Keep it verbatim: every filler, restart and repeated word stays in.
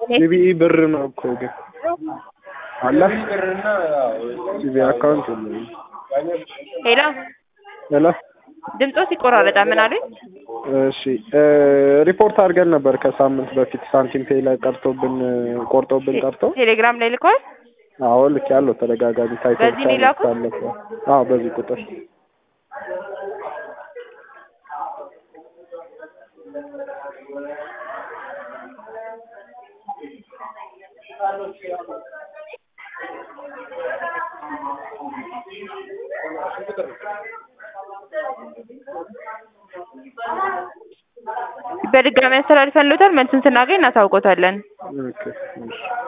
ሲቢኢ ብር ነው እኮ ግን አለ ብርና ሲቢኢ አካውንት ነው። ሄሎ ሄሎ ድምጾ ሲቆራረጣ ምን አሉኝ? እሺ ሪፖርት አድርገን ነበር ከሳምንት በፊት ሳንቲም ፔይ ላይ ቀርቶብን ቆርጦብን ቀርቶ ቴሌግራም ላይ ልኳል። አዎ ልክ ያለው ተደጋጋሚ ታይቶ በዚህ ነው የላኩት? አዎ በዚህ ቁጥር በድጋሚ አስተላልፈንልዎታል። መልሱን ስናገኝ እናሳውቆታለን። ኦኬ